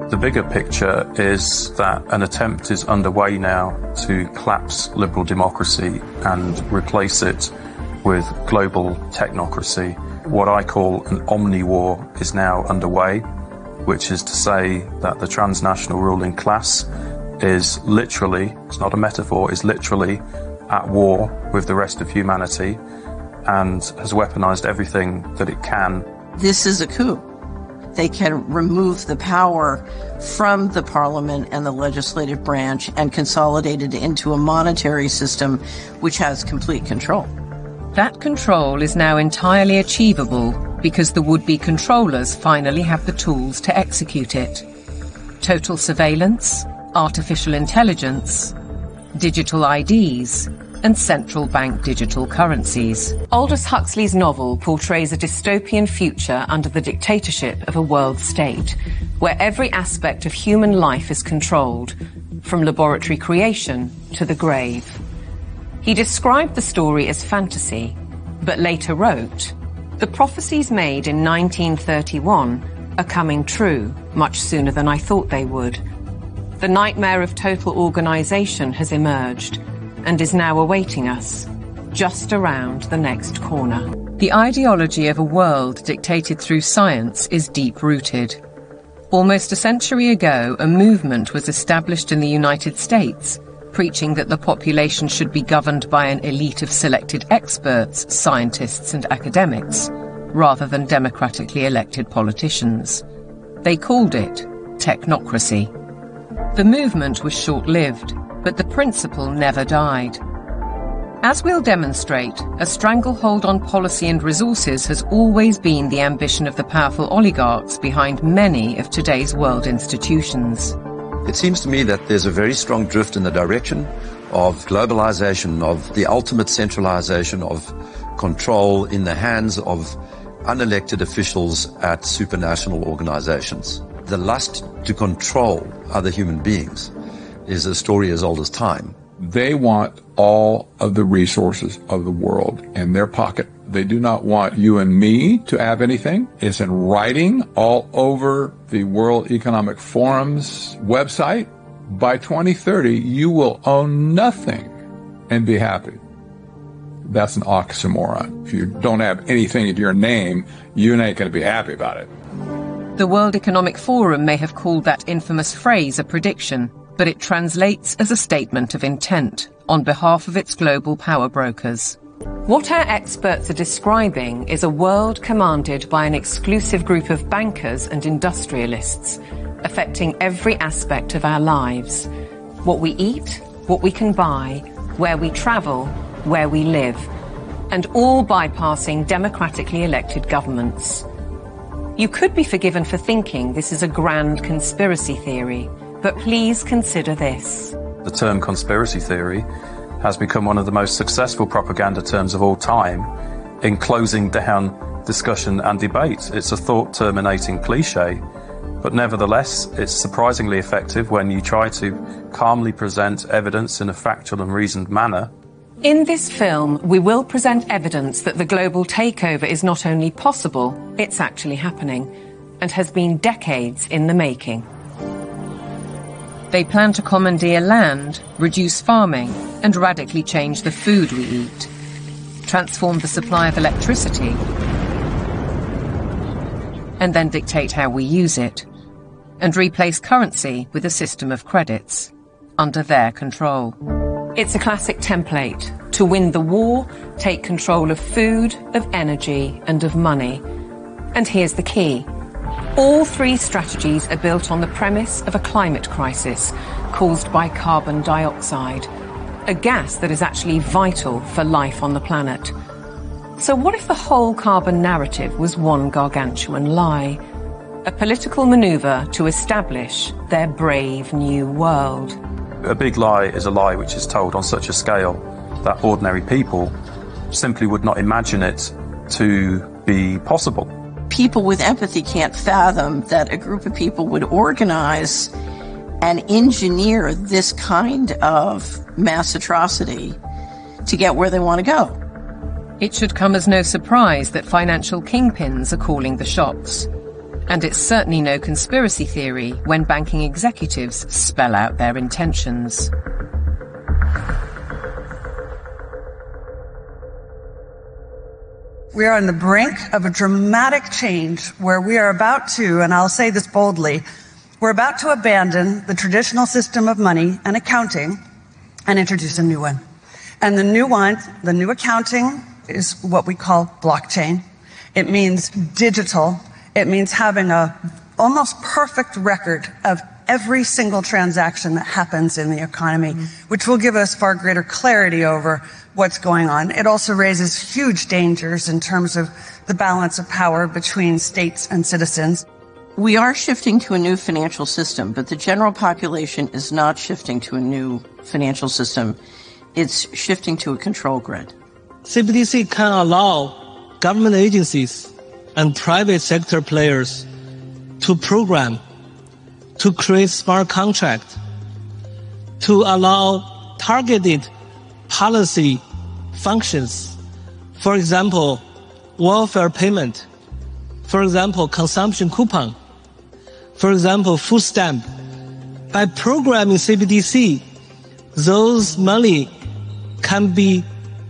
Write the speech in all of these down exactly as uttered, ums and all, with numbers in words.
The bigger picture is that an attempt is underway now to collapse liberal democracy and replace it with global technocracy. What I call an omni-war is now underway, which is to say that the transnational ruling class is literally, it's not a metaphor, is literally at war with the rest of humanity and has weaponized everything that it can. This is a coup. They can remove the power from the parliament and the legislative branch and consolidate it into a monetary system which has complete control. That control is now entirely achievable because the would-be controllers finally have the tools to execute it. Total surveillance, artificial intelligence, digital I Ds, and central bank digital currencies. Aldous Huxley's novel portrays a dystopian future under the dictatorship of a world state, where every aspect of human life is controlled, from laboratory creation to the grave. He described the story as fantasy, but later wrote, "The prophecies made in nineteen thirty-one are coming true much sooner than I thought they would. The nightmare of total organization has emerged and is now awaiting us, just around the next corner." The ideology of a world dictated through science is deep-rooted. Almost a century ago, a movement was established in the United States, preaching that the population should be governed by an elite of selected experts, scientists and academics, rather than democratically elected politicians. They called it technocracy. The movement was short-lived, but the principle never died. As we'll demonstrate, a stranglehold on policy and resources has always been the ambition of the powerful oligarchs behind many of today's world institutions. It seems to me that there's a very strong drift in the direction of globalization, of the ultimate centralization of control in the hands of unelected officials at supranational organizations. The lust to control other human beings is a story as old as time. They want all of the resources of the world in their pocket. They do not want you and me to have anything. It's in writing all over the World Economic Forum's website. By twenty thirty, you will own nothing and be happy. That's an oxymoron. If you don't have anything in your name, you ain't going to be happy about it. The World Economic Forum may have called that infamous phrase a prediction, but it translates as a statement of intent on behalf of its global power brokers. What our experts are describing is a world commanded by an exclusive group of bankers and industrialists, affecting every aspect of our lives. What we eat, what we can buy, where we travel, where we live, and all bypassing democratically elected governments. You could be forgiven for thinking this is a grand conspiracy theory, but please consider this. The term conspiracy theory has become one of the most successful propaganda terms of all time in closing down discussion and debate. It's a thought-terminating cliche, but nevertheless, it's surprisingly effective when you try to calmly present evidence in a factual and reasoned manner. In this film, we will present evidence that the global takeover is not only possible, it's actually happening, and has been decades in the making. They plan to commandeer land, reduce farming, and radically change the food we eat, transform the supply of electricity, and then dictate how we use it, and replace currency with a system of credits, under their control. It's a classic template. To win the war, take control of food, of energy, and of money. And here's the key. All three strategies are built on the premise of a climate crisis caused by carbon dioxide, a gas that is actually vital for life on the planet. So what if the whole carbon narrative was one gargantuan lie? A political maneuver to establish their brave new world. A big lie is a lie which is told on such a scale that ordinary people simply would not imagine it to be possible. People with empathy can't fathom that a group of people would organize and engineer this kind of mass atrocity to get where they want to go. It should come as no surprise that financial kingpins are calling the shots. And it's certainly no conspiracy theory when banking executives spell out their intentions. We are on the brink of a dramatic change where we are about to, and I'll say this boldly, we're about to abandon the traditional system of money and accounting and introduce a new one. And the new one, the new accounting, is what we call blockchain. It means digital. It means having a almost perfect record of every single transaction that happens in the economy, which will give us far greater clarity over what's going on. It also raises huge dangers in terms of the balance of power between states and citizens. We are shifting to a new financial system, but the general population is not shifting to a new financial system. It's shifting to a control grid. C B D C can allow government agencies and private sector players to program, to create smart contract, to allow targeted policy functions. For example, welfare payment. For example, consumption coupon. For example, food stamp. By programming C B D C, those money can be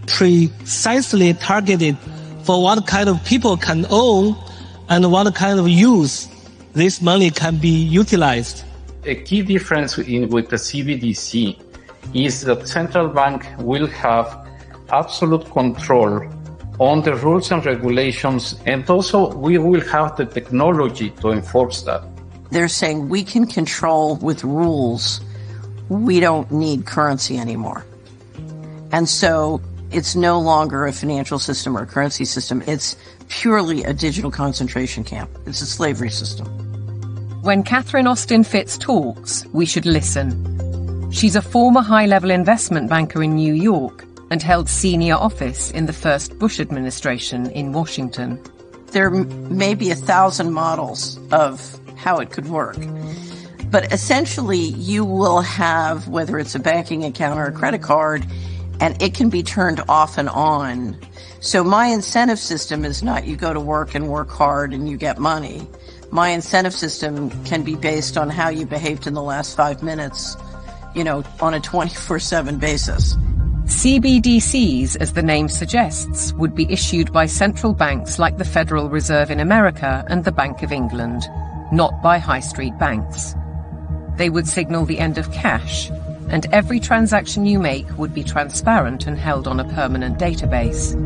precisely targeted for what kind of people can own and what kind of use this money can be utilized. A key difference in, with the C B D C is that central bank will have absolute control on the rules and regulations, and also we will have the technology to enforce that. They're saying we can control with rules. We don't need currency anymore. And so it's no longer a financial system or a currency system. It's purely a digital concentration camp. It's a slavery system. When Catherine Austin Fitts talks, we should listen. She's a former high-level investment banker in New York and held senior office in the first Bush administration in Washington. There may be a thousand models of how it could work. But essentially, you will have, whether it's a banking account or a credit card, and it can be turned off and on. So my incentive system is not you go to work and work hard and you get money. My incentive system can be based on how you behaved in the last five minutes, you know, on a twenty-four seven basis. C B D Cs, as the name suggests, would be issued by central banks like the Federal Reserve in America and the Bank of England, not by high street banks. They would signal the end of cash, and every transaction you make would be transparent and held on a permanent database.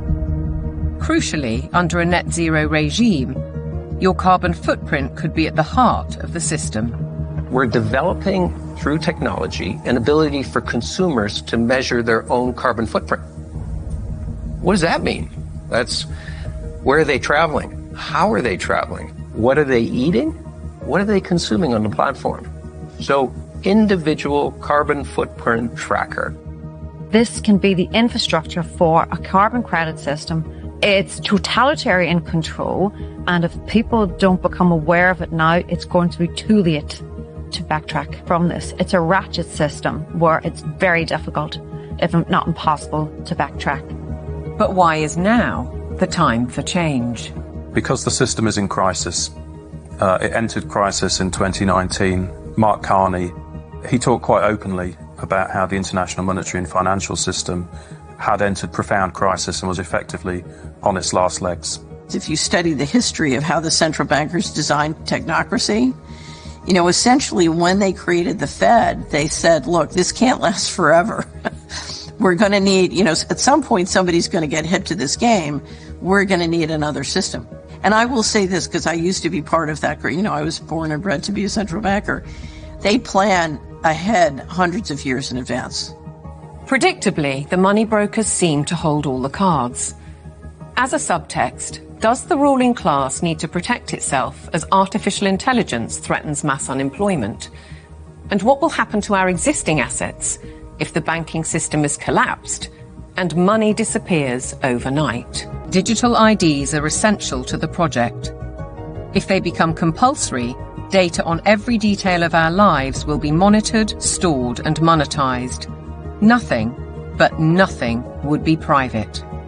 Crucially, under a net zero regime, your carbon footprint could be at the heart of the system. We're developing, through technology, an ability for consumers to measure their own carbon footprint. What does that mean? That's where are they traveling? How are they traveling? What are they eating? What are they consuming on the platform? So, individual carbon footprint tracker. This can be the infrastructure for a carbon credit system. It's totalitarian control, and if people don't become aware of it now, it's going to be too late to backtrack from this. It's a ratchet system where it's very difficult, if not impossible, to backtrack. But why is now the time for change? Because the system is in crisis. Uh, it entered crisis in twenty nineteen. Mark Carney, he talked quite openly about how the international monetary and financial system had entered profound crisis and was effectively on its last legs. If you study the history of how the central bankers designed technocracy, you know, essentially when they created the Fed, they said, look, this can't last forever. We're going to need, you know, at some point somebody's going to get hip to this game. We're going to need another system. And I will say this because I used to be part of that. You know, I was born and bred to be a central banker. They plan ahead hundreds of years in advance. Predictably, the money brokers seem to hold all the cards. As a subtext, does the ruling class need to protect itself as artificial intelligence threatens mass unemployment? And what will happen to our existing assets if the banking system is collapsed and money disappears overnight? Digital I Ds are essential to the project. If they become compulsory, data on every detail of our lives will be monitored, stored, and monetized. Nothing, but nothing, would be private.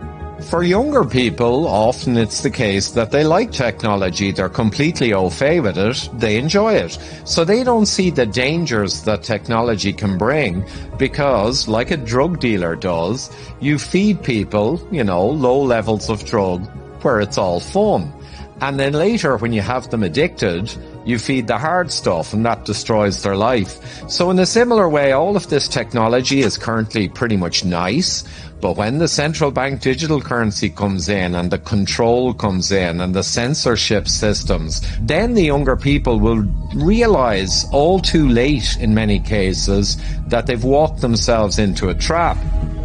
For younger people, often it's the case that they like technology, they're completely au fait with it, they enjoy it. So they don't see the dangers that technology can bring because, like a drug dealer does, you feed people, you know, low levels of drug where it's all fun. And then later, when you have them addicted, you feed the hard stuff and that destroys their life. So in a similar way, all of this technology is currently pretty much nice, but when the central bank digital currency comes in and the control comes in and the censorship systems, then the younger people will realize all too late in many cases that they've walked themselves into a trap.